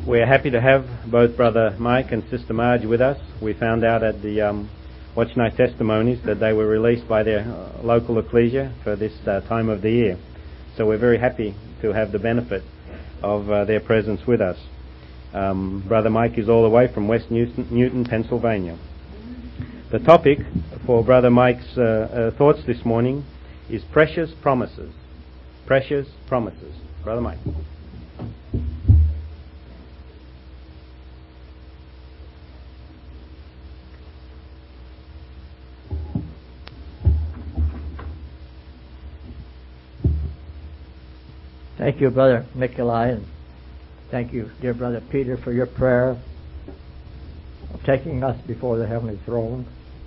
We're happy to have both Brother Mike and Sister Marge with us. We found out at the Watch Night Testimonies that they were released by their local ecclesia for this time of the year. So we're very happy to have the benefit of their presence with us. Brother Mike is all the way from West Newton, Pennsylvania. The topic for Brother Mike's thoughts this morning is precious promises. Precious promises. Brother Mike. Thank you, Brother Nikolai, and thank you, dear Brother Peter, for your prayer of taking us before the heavenly throne.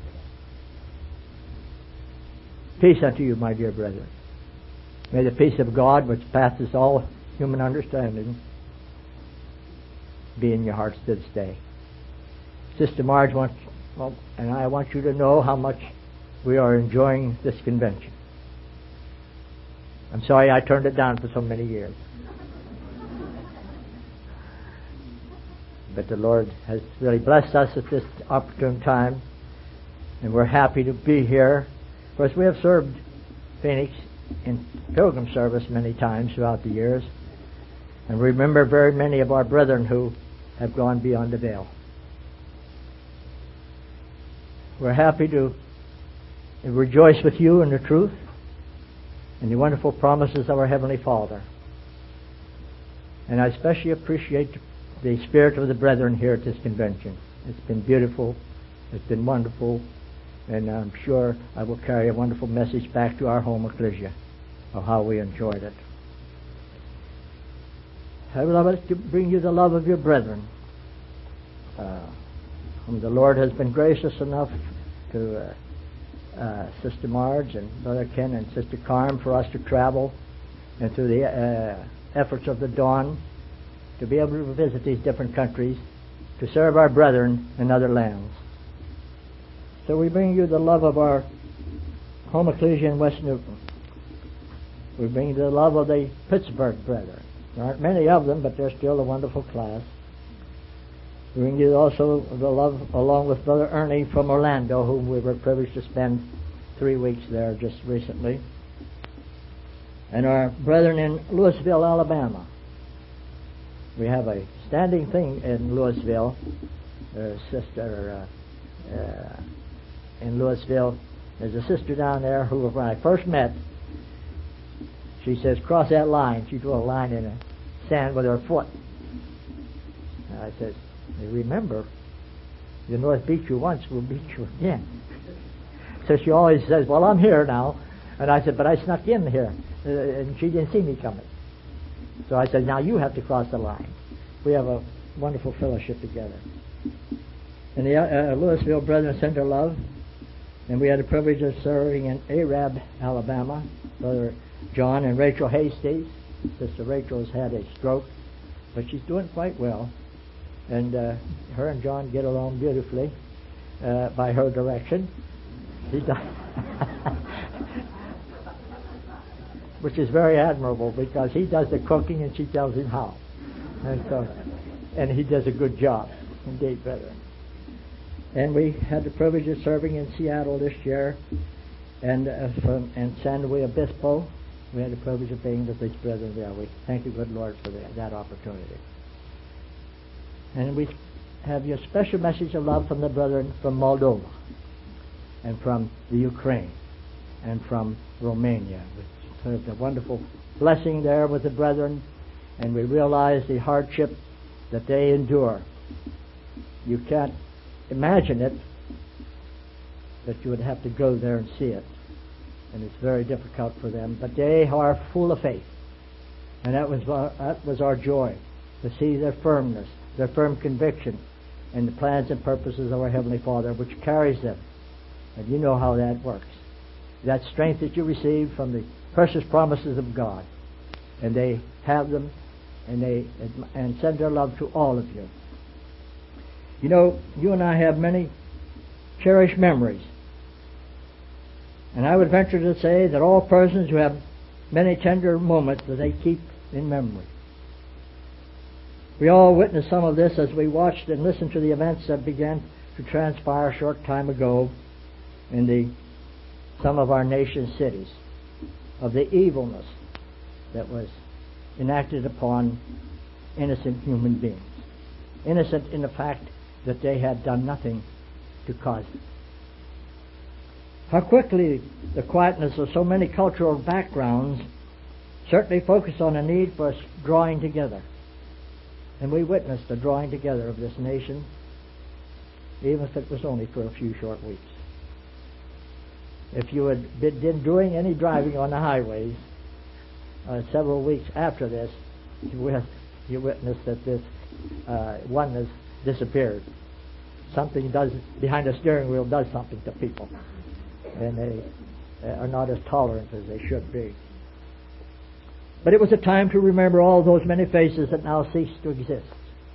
Peace unto you, my dear brethren. May the peace of God, which passes all human understanding, be in your hearts this day. Sister Marge and I want you to know how much we are enjoying this convention. I'm sorry I turned it down for so many years. But the Lord has really blessed us at this opportune time, and we're happy to be here. Of course, we have served Phoenix in pilgrim service many times throughout the years, and we remember very many of our brethren who have gone beyond the veil. We're happy to rejoice with you in the truth and the wonderful promises of our Heavenly Father. And I especially appreciate the spirit of the brethren here at this convention. It's been beautiful, it's been wonderful, and I'm sure I will carry a wonderful message back to our home ecclesia of how we enjoyed it. I would love to bring you the love of your brethren, whom the Lord has been gracious enough to Sister Marge and Brother Ken and Sister Carm for us to travel and through the efforts of the Dawn to be able to visit these different countries to serve our brethren in other lands. So we bring you the love of our home ecclesia in West Newton. We bring you the love of the Pittsburgh brethren. There aren't many of them, but they're still a wonderful class. We bring you also the love along with Brother Ernie from Orlando, whom we were privileged to spend 3 weeks there just recently. And our brethren in Louisville, Alabama. We have a standing thing in Louisville. Sister in Louisville, there's a sister down there who, when I first met, she says, cross that line. She drew a line in the sand with her foot. And I said, remember, the North beat you once, we'll beat you again. So she always says, well, I'm here now. And I said, but I snuck in here. And she didn't see me coming. So I said, now you have to cross the line. We have a wonderful fellowship together. And the Louisville brethren sent their love. And we had the privilege of serving in Arab, Alabama. Brother John and Rachel Hastings. Sister Rachel has had a stroke, but she's doing quite well. And her and John get along beautifully by her direction. Which is very admirable, because he does the cooking and she tells him how. And he does a good job, indeed, brethren. And we had the privilege of serving in Seattle this year, and in San Luis Obispo. We had the privilege of being with these brethren there. We thank you, good Lord, for that opportunity. And we have your special message of love from the brethren from Moldova, and from the Ukraine, and from Romania. There's a wonderful blessing there with the brethren, and we realize the hardship that they endure. You can't imagine it, but you would have to go there and see it. And it's very difficult for them. But they are full of faith. And that was our joy, to see their firmness, their firm conviction in the plans and purposes of our Heavenly Father, which carries them. And you know how that works. That strength that you receive from the precious promises of God. And they have them, and send their love to all of you. You know, you and I have many cherished memories. And I would venture to say that all persons who have many tender moments that they keep in memory. We all witnessed some of this as we watched and listened to the events that began to transpire a short time ago in some of our nation's cities, of the evilness that was enacted upon innocent human beings. Innocent in the fact that they had done nothing to cause it. How quickly the quietness of so many cultural backgrounds certainly focused on a need for us drawing together. And we witnessed the drawing together of this nation, even if it was only for a few short weeks. If you had been doing any driving on the highways several weeks after this, you witnessed that this oneness disappeared. Something does behind the steering wheel does something to people, and they are not as tolerant as they should be. But it was a time to remember all those many faces that now cease to exist.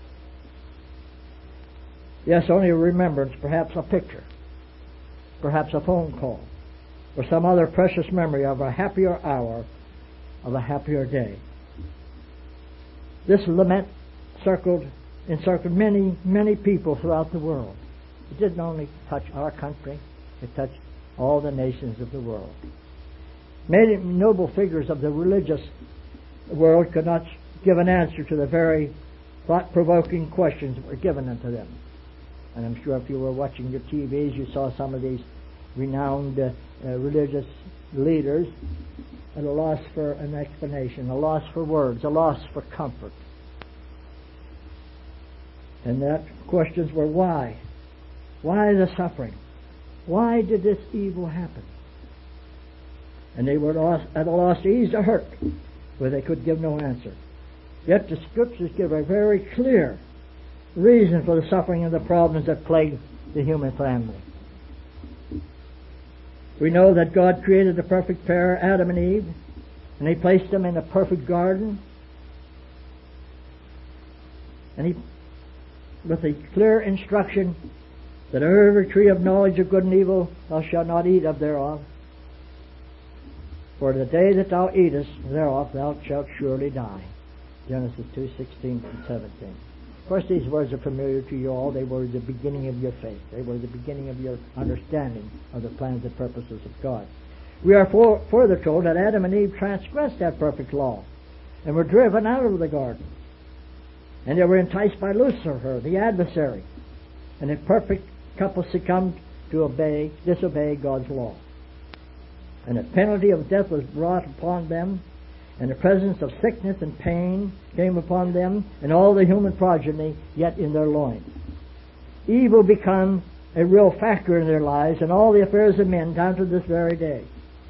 Yes, only a remembrance, perhaps a picture, perhaps a phone call, or some other precious memory of a happier hour, of a happier day. This lament encircled many, many people throughout the world. It didn't only touch our country, it touched all the nations of the world. Many noble figures of the religious world could not give an answer to the very thought-provoking questions that were given unto them. And I'm sure if you were watching your TVs, you saw some of these renowned religious leaders at a loss for an explanation, a loss for words, a loss for comfort. And that questions were why? Why the suffering? Why did this evil happen? And they were at a loss to ease the hurt, where they could give no answer. Yet the Scriptures give a very clear reason for the suffering and the problems that plague the human family. We know that God created the perfect pair, Adam and Eve, and He placed them in a perfect garden. And He, with a clear instruction that every tree of knowledge of good and evil thou shalt not eat of thereof, for the day that thou eatest thereof thou shalt surely die. Genesis 2:16 and 17. Of course, these words are familiar to you all. They were the beginning of your faith. They were the beginning of your understanding of the plans and purposes of God. We are further told that Adam and Eve transgressed that perfect law and were driven out of the garden. And they were enticed by Lucifer, the adversary. And a perfect couple succumbed to disobey God's law. And the penalty of death was brought upon them, and the presence of sickness and pain came upon them and all the human progeny yet in their loins. Evil become a real factor in their lives and all the affairs of men down to this very day.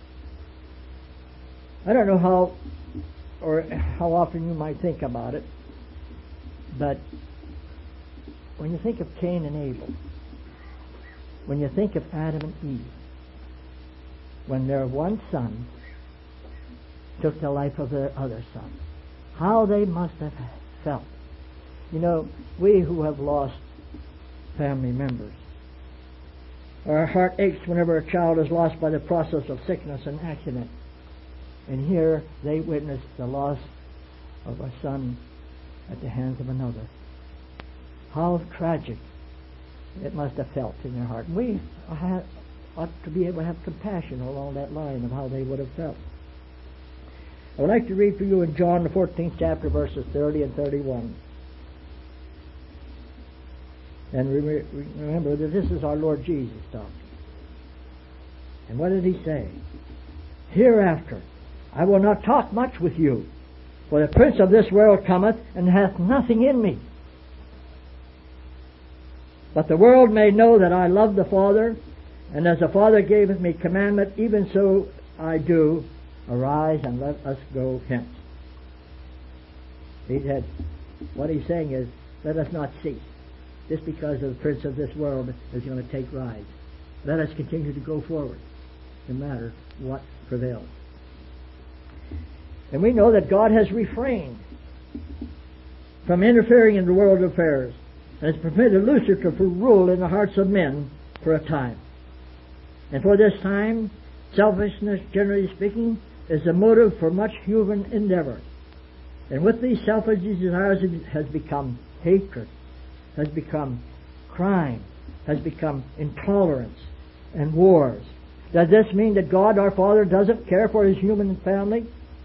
I don't know how often you might think about it, but when you think of Cain and Abel, when you think of Adam and Eve, when their one son took the life of their other son, how they must have felt. You know, we who have lost family members, our heart aches whenever a child is lost by the process of sickness and accident. And here they witnessed the loss of a son at the hands of another. How tragic it must have felt in their heart. We ought to be able to have compassion along that line of how they would have felt. I would like to read for you in John the 14th chapter, verses 30 and 31. And remember that this is our Lord Jesus talking. And what did He say? Hereafter I will not talk much with you, for the prince of this world cometh, and hath nothing in me. But the world may know that I love the Father, and as the Father gaveth me commandment, even so I do. Arise and let us go hence. He said, what He's saying is, let us not cease. Just because the prince of this world is going to take rise. Let us continue to go forward, no matter what prevails. And we know that God has refrained from interfering in the world affairs and has permitted Lucifer to rule in the hearts of men for a time. And for this time, selfishness, generally speaking, is the motive for much human endeavor. And with these selfish desires has become hatred, has become crime, has become intolerance and wars. Does this mean that God our Father doesn't care for His human family?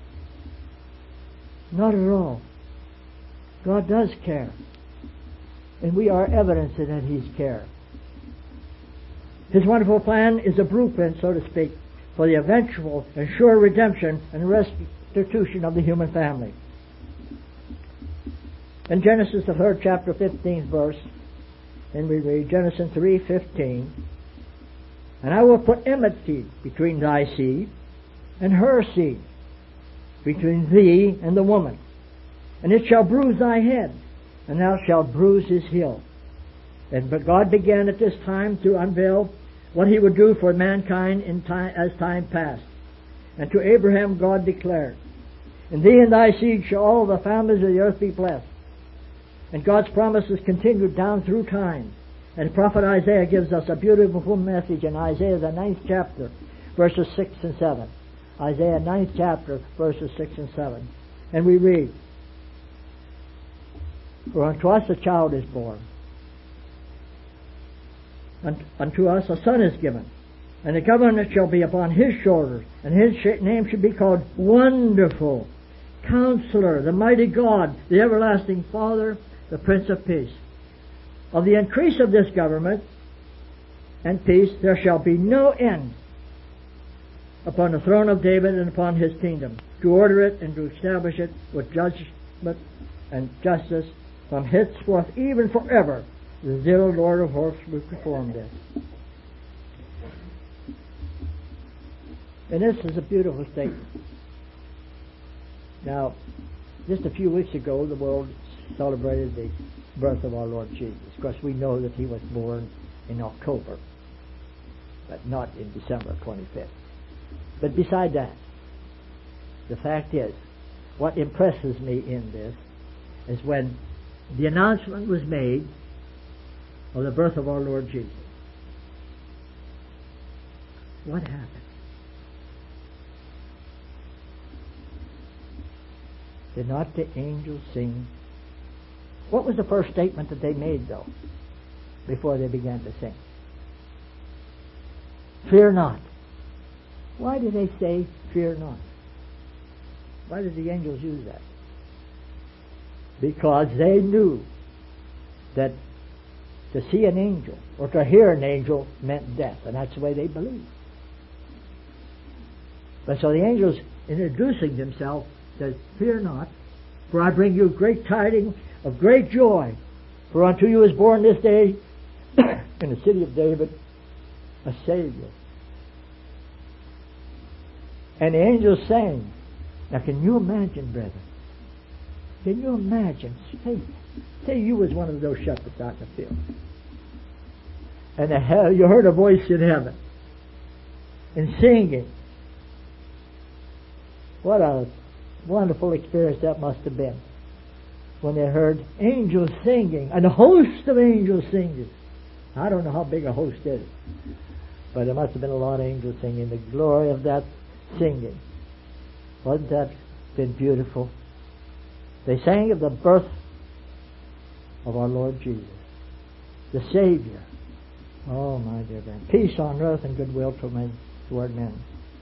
Not at all. God does care. And we are evidence that He's care. His wonderful plan is a blueprint, so to speak, for the eventual and sure redemption and restitution of the human family. In Genesis, the 3rd chapter, 15th verse, and we read Genesis 3:15, "And I will put enmity between thy seed and her seed, between thee and the woman, and it shall bruise thy head, and thou shalt bruise his heel." But God began at this time to unveil what He would do for mankind as time passed. And to Abraham God declared, "In thee and thy seed shall all the families of the earth be blessed." And God's promises continued down through time. And Prophet Isaiah gives us a beautiful message in Isaiah the 9th chapter, verses 6 and 7. Isaiah 9th chapter, verses 6 and 7. And we read, "For unto us a child is born, unto us a son is given, and the government shall be upon his shoulders, and his name should be called Wonderful, Counselor, the Mighty God, the Everlasting Father, the Prince of Peace. Of the increase of this government and peace there shall be no end upon the throne of David and upon his kingdom, to order it and to establish it with judgment and justice from henceforth even forever. The zeal of the Lord of hosts will perform this." And this is a beautiful statement. Now, just a few weeks ago, the world celebrated the birth of our Lord Jesus. Of course, we know that He was born in October, but not in December 25th. But beside that, the fact is, what impresses me in this is when the announcement was made of the birth of our Lord Jesus. What happened? Did not the angels sing? What was the first statement that they made, though, before they began to sing? "Fear not." Why did they say, "Fear not"? Why did the angels use that? Because they knew that to see an angel or to hear an angel meant death, and that's the way they believed. But so the angels, introducing themselves, says, "Fear not, for I bring you great tidings of great joy. For unto you is born this day in the city of David a Savior." And the angels sang. Now can you imagine, brethren? Can you imagine? Say you was one of those shepherds out in the field. And you heard a voice in heaven and singing. What a wonderful experience that must have been when they heard angels singing, and a host of angels singing. I don't know how big a host is, but there must have been a lot of angels singing. The glory of that singing. Wasn't that been beautiful? They sang of the birth of our Lord Jesus, the Savior. Oh, my dear friend. Peace on earth and goodwill toward men.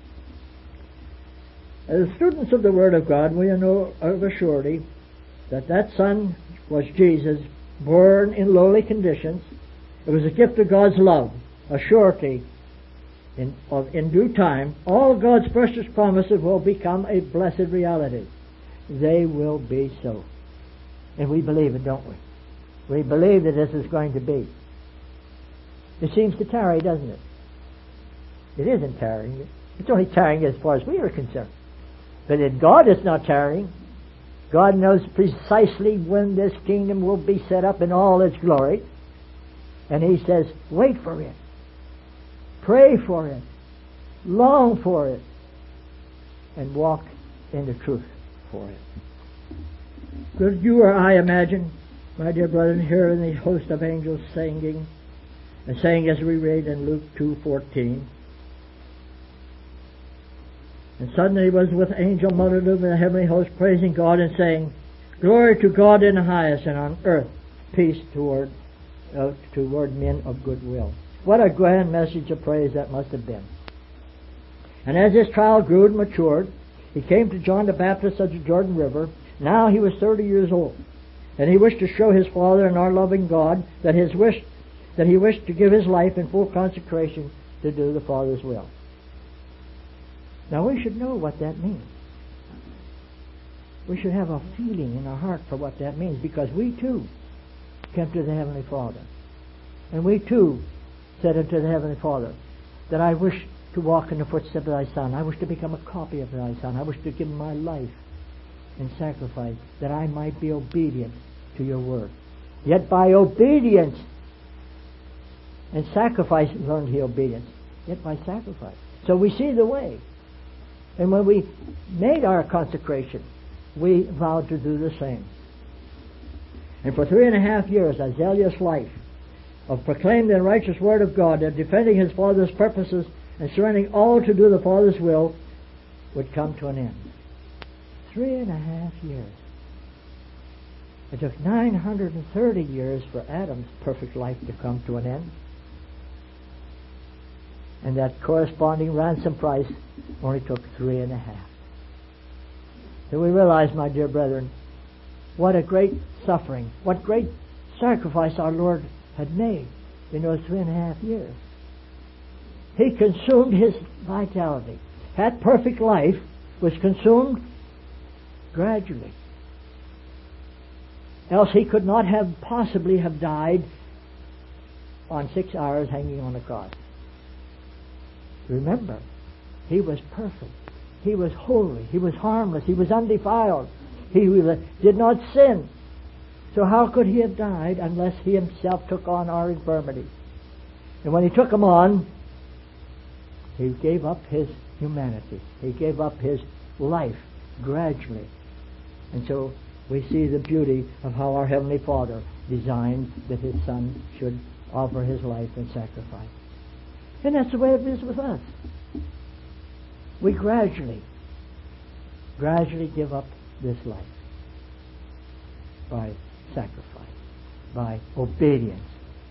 As students of the Word of God, we know of a surety that Son was Jesus, born in lowly conditions. It was a gift of God's love, a surety. In due time, all God's precious promises will become a blessed reality. They will be so. And we believe it, don't we? We believe that this is going to be. It seems to tarry, doesn't it? It isn't tarrying. It's only tarrying as far as we are concerned. But in God it's not tarrying. God knows precisely when this kingdom will be set up in all its glory. And He says, wait for it. Pray for it. Long for it. And walk in the truth for it. Could you or I imagine, my dear brethren, here in the host of angels singing, and saying as we read in Luke 2:14, And suddenly he was with angel multitude and the heavenly host praising God and saying, Glory to God in the highest, and on earth peace toward men of good will. What a grand message of praise that must have been. And as this trial grew and matured, he came to John the Baptist at the Jordan River. Now he was 30 years old, and he wished to show his Father and our loving God that he wished to give his life in full consecration to do the Father's will. Now we should know what that means. We should have a feeling in our heart for what that means, because we too came to the Heavenly Father. And we too said unto the Heavenly Father, that I wish to walk in the footsteps of thy Son. I wish to become a copy of thy Son. I wish to give my life in sacrifice, that I might be obedient to your word. Yet by obedience and sacrifice learned he obedience. Yet by sacrifice. So we see the way. And when we made our consecration, we vowed to do the same. And for 3.5 years, a zealous life of proclaiming the righteous word of God, of defending his Father's purposes, and surrendering all to do the Father's will, would come to an end. 3.5 years. It took 930 years for Adam's perfect life to come to an end. And that corresponding ransom price only took 3.5. So we realize, my dear brethren, what a great suffering, what great sacrifice our Lord had made in those 3.5 years. He consumed his vitality. That perfect life was consumed gradually. Else he could not have possibly have died on 6 hours hanging on the cross. Remember, he was perfect. He was holy. He was harmless. He was undefiled. He did not sin. So how could he have died unless he himself took on our infirmity? And when he took them on, he gave up his humanity. He gave up his life gradually. And so we see the beauty of how our Heavenly Father designed that his Son should offer his life in sacrifice. And that's the way it is with us. We gradually give up this life by sacrifice, by obedience.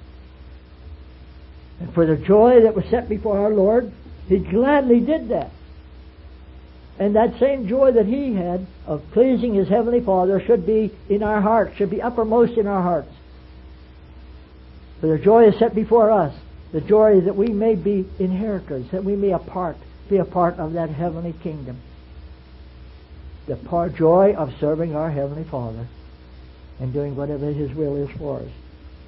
And for the joy that was set before our Lord, he gladly did that. And that same joy that he had of pleasing his Heavenly Father should be in our hearts, should be uppermost in our hearts. For the joy is set before us, the joy that we may be inheritors, that we may be a part of that heavenly kingdom. The joy of serving our Heavenly Father and doing whatever his will is for us.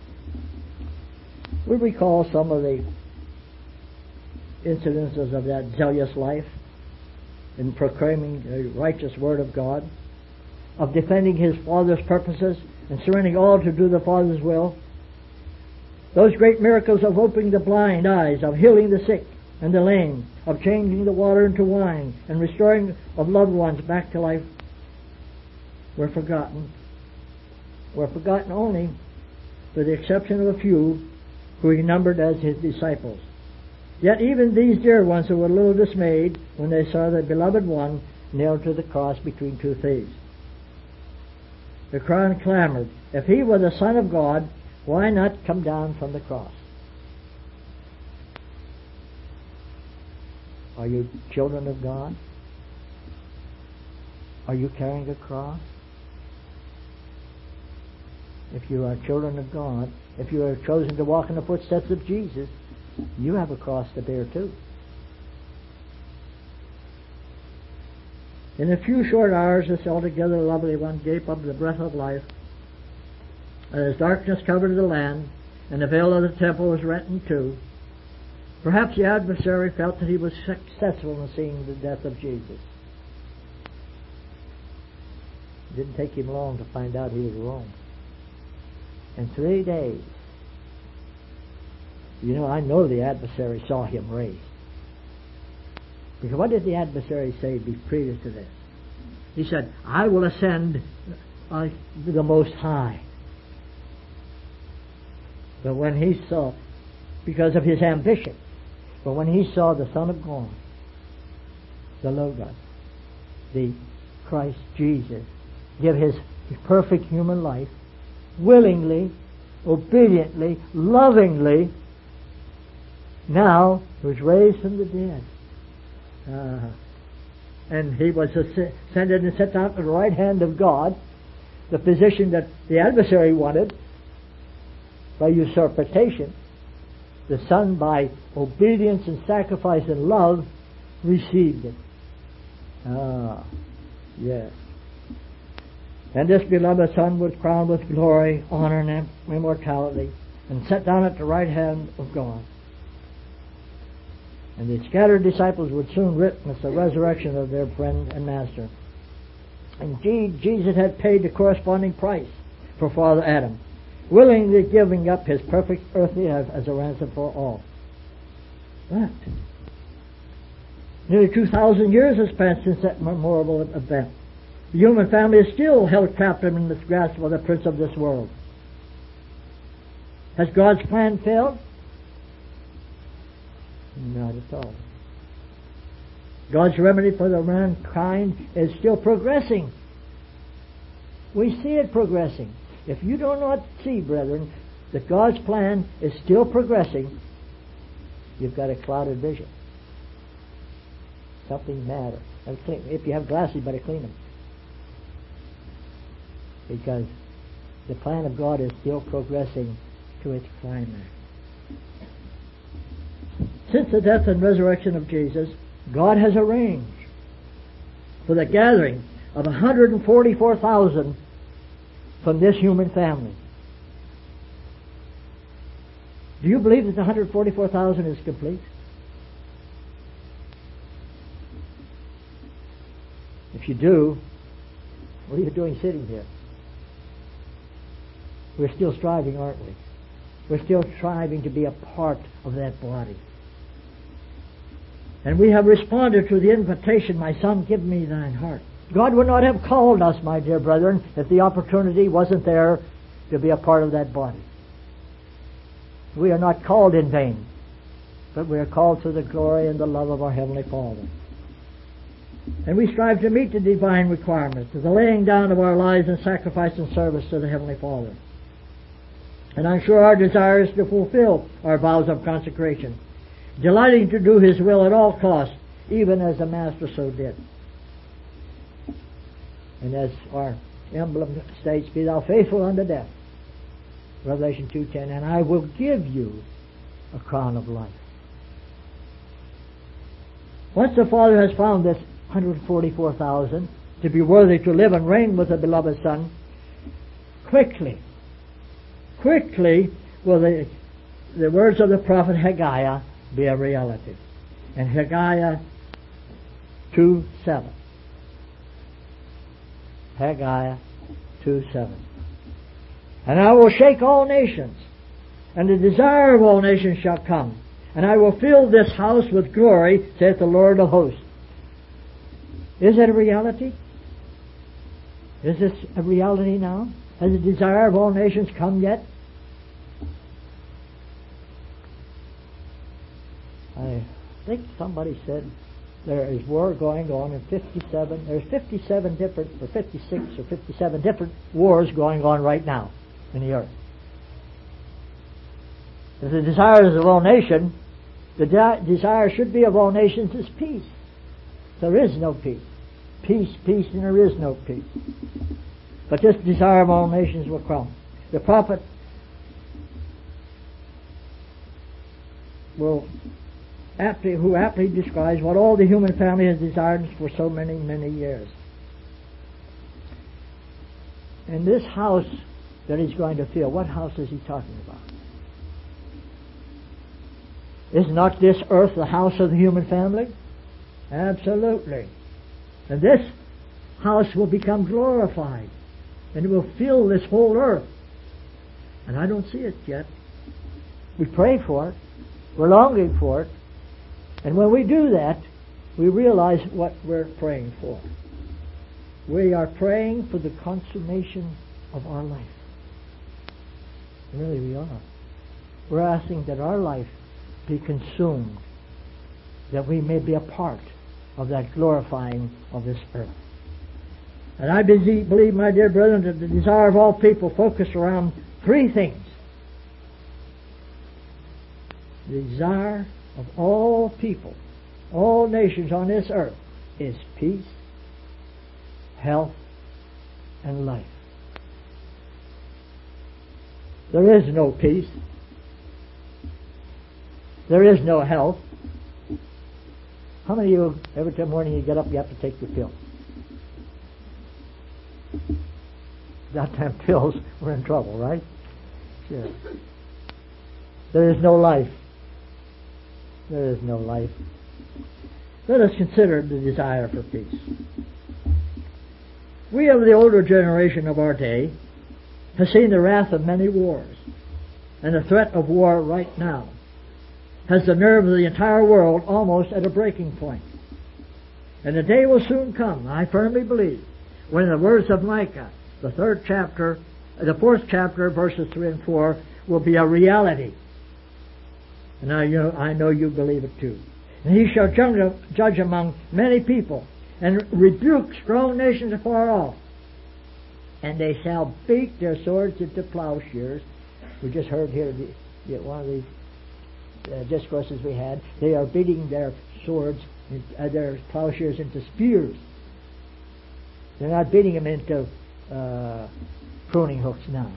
We recall some of the incidences of that zealous life in proclaiming the righteous word of God, of defending his Father's purposes and surrendering all to do the Father's will. Those great miracles of opening the blind eyes, of healing the sick and the lame, of changing the water into wine and restoring of loved ones back to life were forgotten. Were forgotten only with the exception of a few who he numbered as his disciples. Yet even these dear ones were a little dismayed when they saw the beloved one nailed to the cross between two thieves. The crowd clamored, if he were the Son of God, why not come down from the cross? Are you children of God? Are you carrying a cross? If you are children of God, if you are chosen to walk in the footsteps of Jesus, you have a cross to bear too. In a few short hours, this altogether lovely one gave up the breath of life, and as darkness covered the land, and the veil of the temple was rent in two, perhaps the adversary felt that he was successful in seeing the death of Jesus. It didn't take him long to find out he was wrong. In 3 days, I know the adversary saw him raised. Because what did the adversary say previous to this? He said, I will ascend the Most High. But when he saw, because of his ambition, but when he saw the Son of God the Logos, the Christ Jesus, give his perfect human life, willingly, obediently, lovingly, now was raised from the dead. And he was ascended and set down at the right hand of God, the position that the adversary wanted by usurpation. The Son, by obedience and sacrifice and love, received it. Yes. And this beloved Son was crowned with glory, honor, and immortality, and set down at the right hand of God. And the scattered disciples would soon witness the resurrection of their friend and master. Indeed, Jesus had paid the corresponding price for Father Adam, willingly giving up his perfect earthly life as a ransom for all. But nearly 2,000 years has passed since that memorable event. The human family is still held captive in the grasp of the prince of this world. Has God's plan failed? Not at all. God's remedy for the mankind is still progressing. We see it progressing. If you do not see, brethren, that God's plan is still progressing, you've got a clouded vision. Something matter. If you have glasses, you better clean them. Because the plan of God is still progressing to its climax. Since the death and resurrection of Jesus, God has arranged for the gathering of 144,000 from this human family. Do you believe that the 144,000 is complete? If you do, what are you doing sitting here? We're still striving, aren't we? We're still striving to be a part of that body. And we have responded to the invitation, my son, give me thine heart. God would not have called us, my dear brethren, if the opportunity wasn't there to be a part of that body. We are not called in vain, but we are called to the glory and the love of our Heavenly Father. And we strive to meet the divine requirements, to the laying down of our lives in sacrifice and service to the Heavenly Father. And I'm sure our desire is to fulfill our vows of consecration, delighting to do His will at all costs, even as the Master so did. And as our emblem states, be thou faithful unto death. Revelation 2:10, and I will give you a crown of life. Once the Father has found this 144,000 to be worthy to live and reign with the beloved Son, quickly will the words of the prophet Haggai be a reality. And Haggai 2:7. Haggai 2:7. And I will shake all nations, and the desire of all nations shall come, and I will fill this house with glory, saith the Lord of hosts. Is it a reality? Is this a reality now? Has the desire of all nations come yet? I think somebody said there is war going on in 57. There's 57 different, or 56 or 57 different wars going on right now in the earth. If the desire is of all nations, the desire should be of all nations is peace. There is no peace. Peace, and there is no peace. But this desire of all nations will come. The prophet who aptly describes what all the human family has desired for so many, many years. And this house that he's going to fill, what house is he talking about? Is not this earth the house of the human family? Absolutely. And this house will become glorified, and it will fill this whole earth. And I don't see it yet. We pray for it. We're longing for it. And when we do that, we realize what we're praying for. We are praying for the consummation of our life. Really, we are. We're asking that our life be consumed, that we may be a part of that glorifying of this earth. And I believe, my dear brethren, that the desire of all people focus around three things. The desire of all people, all nations on this earth, is peace, health, and life. There is no peace. There is no health. How many of you, every morning you get up, you have to take your pill? That time pills, we're in trouble, right? Sure. There is no life. There is no life. Let us consider the desire for peace. We of the older generation of our day have seen the wrath of many wars, and the threat of war right now has the nerve of the entire world almost at a breaking point. And the day will soon come, I firmly believe, when the words of Micah, the 4th chapter, verses 3 and 4, will be a reality. And I know you believe it too. And he shall judge among many people, and rebuke strong nations afar off. And they shall beat their swords into plowshares. We just heard here one of these discourses we had. They are beating their swords, their plowshares into spears. They're not beating them into pruning hooks now.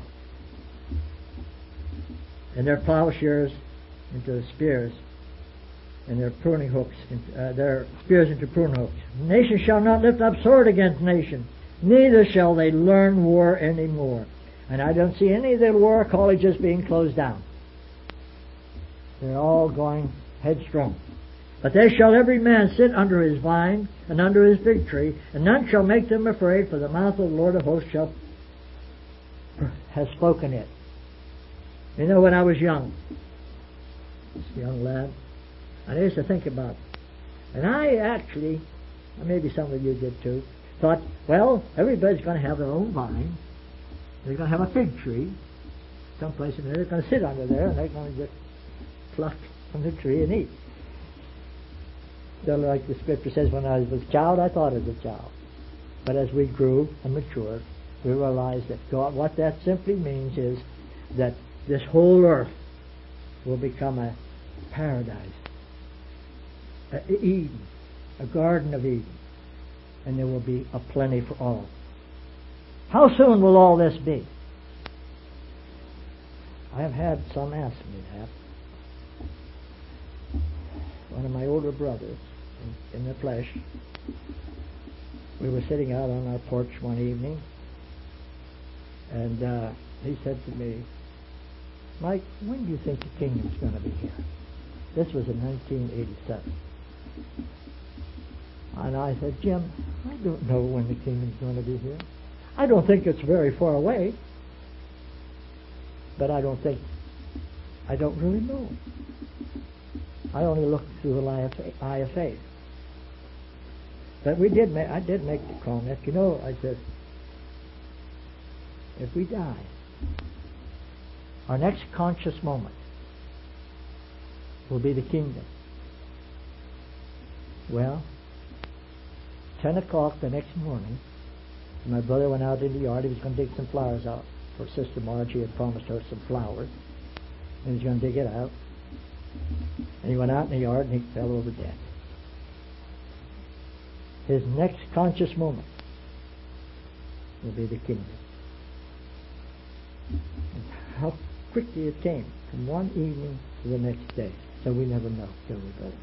And their plowshares into spears, and their pruning hooks, their spears into pruning hooks. Nation shall not lift up sword against nation, neither shall they learn war any more. And I don't see any of the war colleges being closed down. They're all going headstrong. But they shall every man sit under his vine and under his fig tree, and none shall make them afraid, for the mouth of the Lord of hosts has spoken it. You know, when I was young, this young lad, I used to think about it. And I actually, maybe some of you did too, thought, well, everybody's going to have their own vine. They're going to have a fig tree someplace in there. They're going to sit under there, and they're going to just pluck from the tree and eat. So like the scripture says, when I was a child, I thought as a child. But as we grew and matured, we realized that God, what that simply means is that this whole earth will become a paradise, Eden, a garden of Eden, and there will be a plenty for all. How soon will all this be? I have had some ask me that. One of my older brothers, in the flesh, we were sitting out on our porch one evening, and he said to me, Mike, when do you think the kingdom's going to be here? This was in 1987. And I said, Jim, I don't know when the kingdom's going to be here. I don't think it's very far away, but I don't really know. I only look through the eye of faith. But I did make the comment, I said, if we die, our next conscious moment will be the kingdom. Well, 10 o'clock the next morning, my brother went out in the yard. He was going to dig some flowers out for Sister Margie. Had promised her some flowers, and he was going to dig it out. And he went out in the yard and he fell over dead. His next conscious moment will be the kingdom. And how quickly it came from one evening to the next day. So we never know, do we, brother?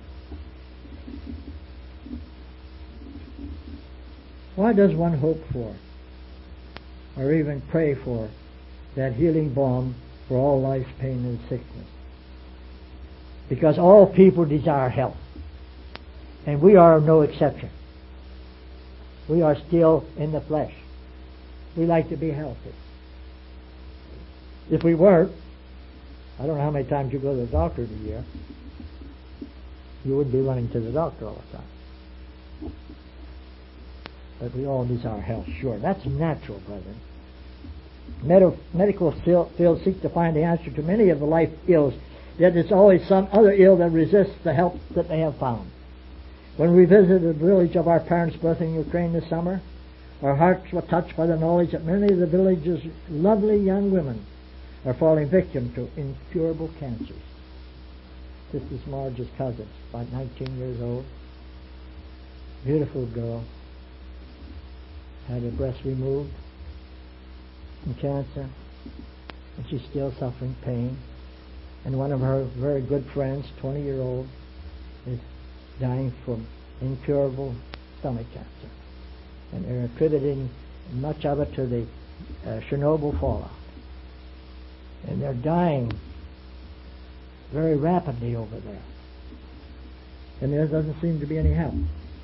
Why does one hope for, or even pray for, that healing balm for all life's pain and sickness? Because all people desire health, and we are no exception. We are still in the flesh. We like to be healthy. If we weren't, I don't know how many times you go to the doctor in a year, you wouldn't be running to the doctor all the time. But we all desire health, sure. That's natural, brethren. Medical fields seek to find the answer to many of the life ills, yet it's always some other ill that resists the help that they have found. When we visited the village of our parents' birth in Ukraine this summer, our hearts were touched by the knowledge that many of the village's lovely young women are falling victim to incurable cancers. This is Marge's cousin, about 19 years old. Beautiful girl. Had her breast removed from cancer, and she's still suffering pain. And one of her very good friends, 20-year-old, is dying from incurable stomach cancer. And they're attributing much of it to the Chernobyl fallout. And they're dying very rapidly over there. And there doesn't seem to be any help.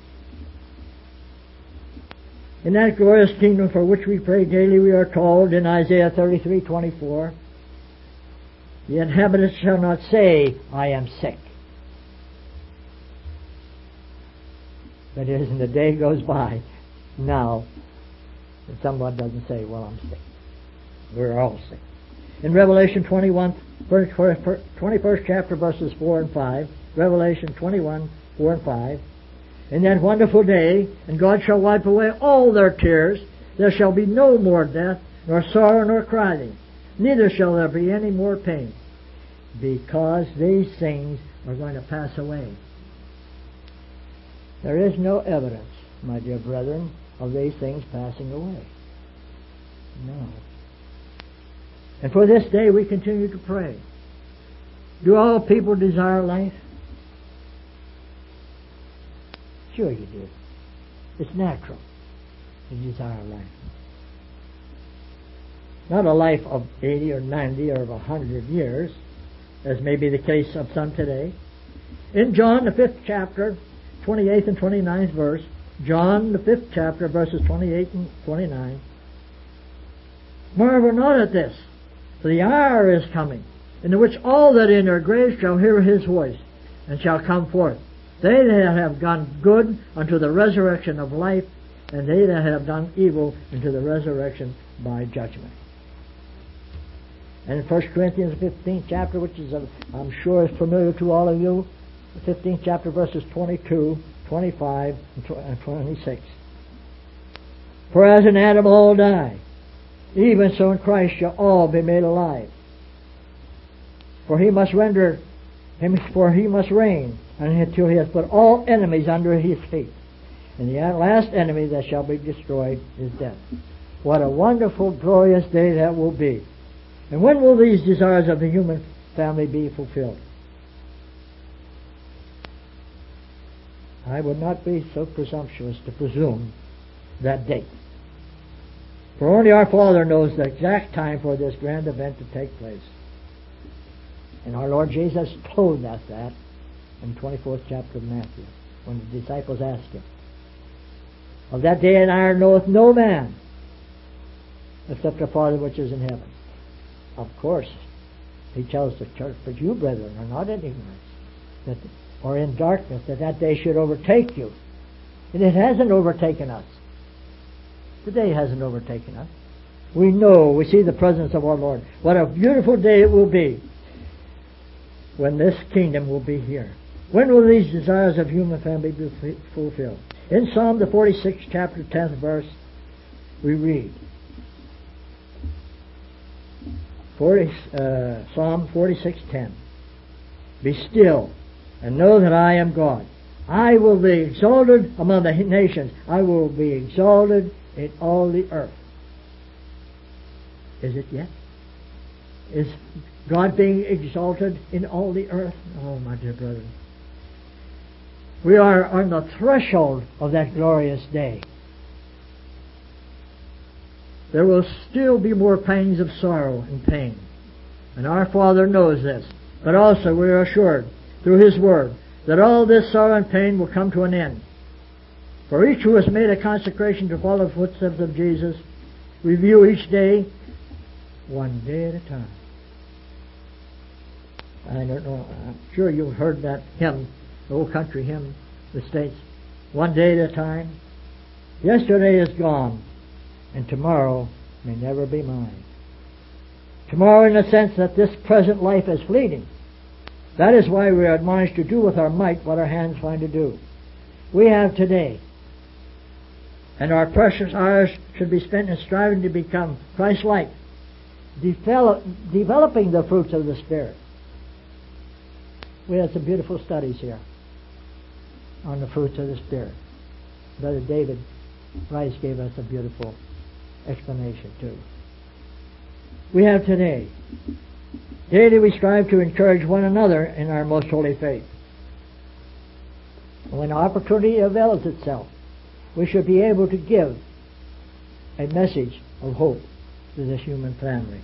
In that glorious kingdom for which we pray daily, we are told in Isaiah 33:24, the inhabitants shall not say, I am sick. That is, and the day goes by now that someone doesn't say, well, I'm sick. We're all sick. In Revelation 21st chapter, verses 4 and 5, Revelation 21, 4 and 5, in that wonderful day, and God shall wipe away all their tears, there shall be no more death, nor sorrow, nor crying, neither shall there be any more pain, because these things are going to pass away. There is no evidence, my dear brethren, of these things passing away. No. And for this day we continue to pray. Do all people desire life? Sure you do. It's natural to desire life. Not a life of 80 or 90 or of 100 years, as may be the case of some today. In John, the 5th chapter, 28th and 29th verse, John, the 5th chapter, verses 28 and 29, marvel not at this, for the hour is coming, in the which all that in their graves shall hear his voice, and shall come forth. They that have done good unto the resurrection of life, and they that have done evil unto the resurrection by judgment. And in 1 Corinthians 15th chapter, which is, I'm sure, is familiar to all of you, the 15th chapter, verses 22, 25, and 26. For as in Adam all die, even so in Christ shall all be made alive. For he must reign until he has put all enemies under his feet. And the last enemy that shall be destroyed is death. What a wonderful, glorious day that will be. And when will these desires of the human family be fulfilled? I would not be so presumptuous to presume that date. For only our Father knows the exact time for this grand event to take place. And our Lord Jesus told us that in the 24th chapter of Matthew, when the disciples asked him, of that day and hour knoweth no man, except the Father which is in heaven. Of course, he tells the church, but you, brethren, are not in ignorance, or in darkness, that day should overtake you. And it hasn't overtaken us. The day hasn't overtaken us. We know, we see the presence of our Lord. What a beautiful day it will be when this kingdom will be here. When will these desires of human family be fulfilled? In Psalm the 46th chapter, 10th verse, we read, Psalm 46:10, be still and know that I am God. I will be exalted among the nations. I will be exalted in all the earth. Is it yet? Is God being exalted in all the earth? Oh, my dear brethren. We are on the threshold of that glorious day. There will still be more pangs of sorrow and pain. And our Father knows this. But also we are assured through His Word that all this sorrow and pain will come to an end. For each who has made a consecration to follow the footsteps of Jesus, review each day, one day at a time. I don't know, I'm sure you've heard that hymn, the old country hymn that states, one day at a time. Yesterday is gone, and tomorrow may never be mine. Tomorrow in the sense that this present life is fleeting. That is why we are admonished to do with our might what our hands find to do. we have today. And our precious hours should be spent in striving to become Christ-like, developing the fruits of the Spirit. We had some beautiful studies here on the fruits of the Spirit. Brother David Rice gave us a beautiful explanation too. We have today. Daily we strive to encourage one another in our most holy faith. When opportunity avails itself, we should be able to give a message of hope to this human family,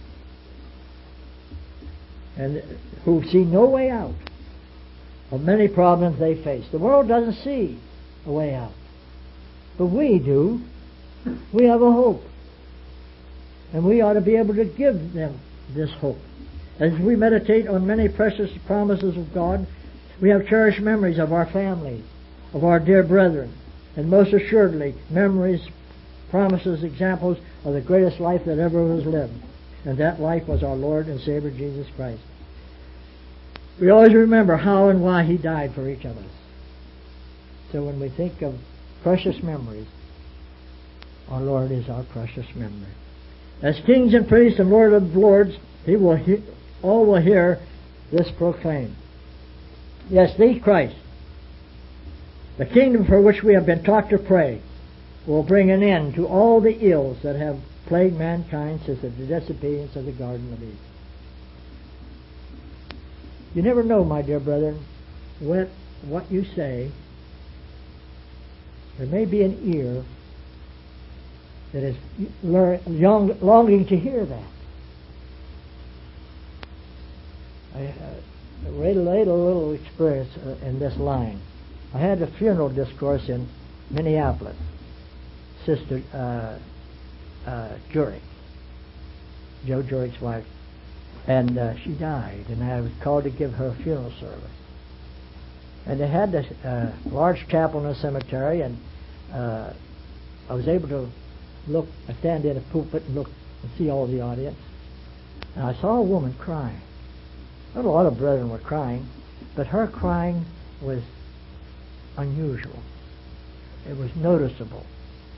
and who see no way out of many problems they face. The world doesn't see a way out, but we do. We have a hope, and we ought to be able to give them this hope. As we meditate on many precious promises of God, we have cherished memories of our families, of our dear brethren, and most assuredly memories, promises, examples of the greatest life that ever was lived, and that life was our Lord and Savior Jesus Christ. We always remember how and why He died for each of us. So when we think of precious memories, our Lord is our precious memory. As kings and priests and Lord of lords, all will hear this proclaimed. Yes, thee, Christ, the kingdom for which we have been taught to pray, will bring an end to all the ills that have plagued mankind since the disobedience of the Garden of Eden. You never know, my dear brethren, what you say. There may be an ear that is longing to hear that. I relate a little experience in this line. I had a funeral discourse in Minneapolis. Sister Jurek, Joe Jurek's wife, and she died, and I was called to give her a funeral service. And they had this large chapel in the cemetery, and I was able to stand in a pulpit and look and see all the audience. And I saw a woman crying. Not a lot of brethren were crying, but her crying was unusual. It was noticeable.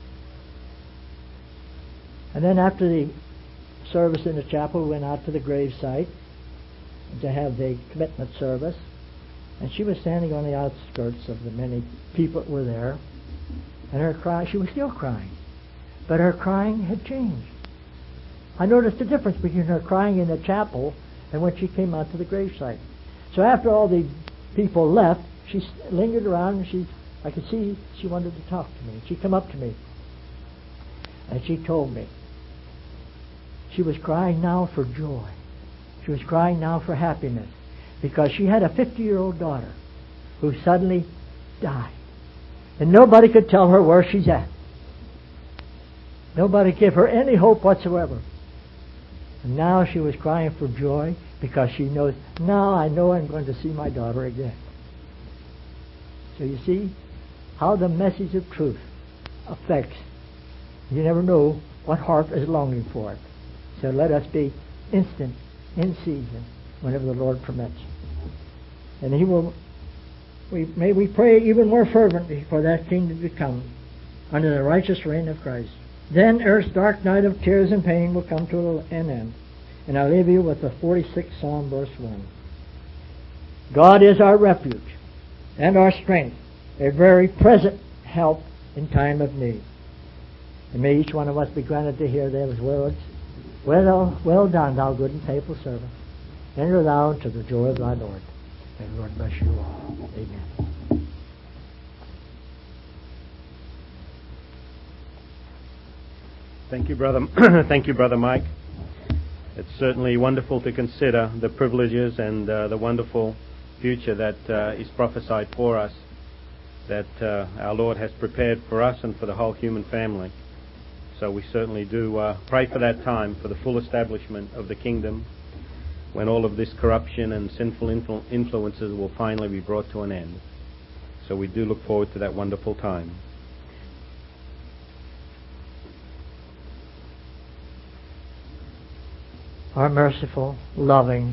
And then after the service in the chapel, we went out to the grave site to have the commitment service. And she was standing on the outskirts of the many people that were there. And her cry, she was still crying. But her crying had changed. I noticed the difference between her crying in the chapel and when she came out to the grave site. So after all the people left, she lingered around, and I could see she wanted to talk to me. She came up to me, and she told me she was crying now for joy. She was crying now for happiness, because she had a 50-year-old daughter who suddenly died, and nobody could tell her where she's at. Nobody gave her any hope whatsoever. And now she was crying for joy because she knows, now I know I'm going to see my daughter again. So you see how the message of truth affects. You never know what heart is longing for it. So let us be instant, in season, whenever the Lord permits. And may we pray even more fervently for that kingdom to come under the righteous reign of Christ. Then earth's dark night of tears and pain will come to an end. And I'll leave you with the 46th Psalm, verse 1. God is our refuge and our strength, a very present help in time of need. And may each one of us be granted to hear those words. Well done, thou good and faithful servant. Enter thou into the joy of thy Lord. May the Lord bless you all. Amen. Thank you, Brother. Thank you, Brother Mike. It's certainly wonderful to consider the privileges and the wonderful future that is prophesied for us, that our Lord has prepared for us and for the whole human family. So we certainly do pray for that time, for the full establishment of the kingdom, when all of this corruption and sinful influences will finally be brought to an end. So we do look forward to that wonderful time. Our merciful, loving,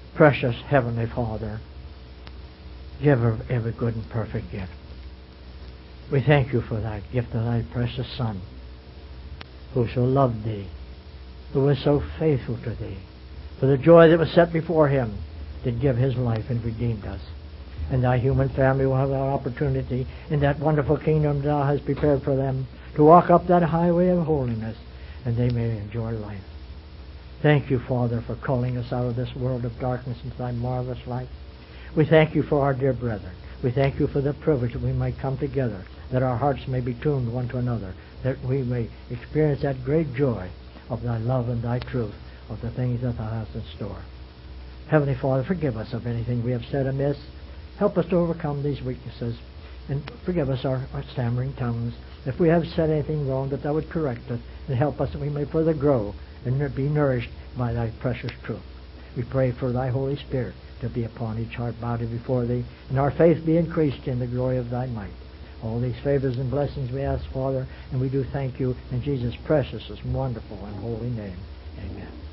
precious Heavenly Father, giver of every good and perfect gift, We thank you for that gift of thy precious Son, who so loved thee, who was so faithful to thee, for the joy that was set before him did give his life and redeemed us. And thy human family will have that opportunity in that wonderful kingdom thou hast prepared for them to walk up that highway of holiness, and they may enjoy life. Thank you, Father, for calling us out of this world of darkness into thy marvelous light. We thank you for our dear brethren. We thank you for the privilege that we might come together, that our hearts may be tuned one to another, that we may experience that great joy of thy love and thy truth, of the things that thou hast in store. Heavenly Father, forgive us of anything we have said amiss. Help us to overcome these weaknesses, and forgive us our stammering tongues. If we have said anything wrong, that thou would correct us, and help us that we may further grow and be nourished by thy precious truth. We pray for thy Holy Spirit to be upon each heart bowed before thee, and our faith be increased in the glory of thy might. All these favors and blessings we ask, Father, and we do thank you in Jesus' precious, wonderful, and holy name. Amen.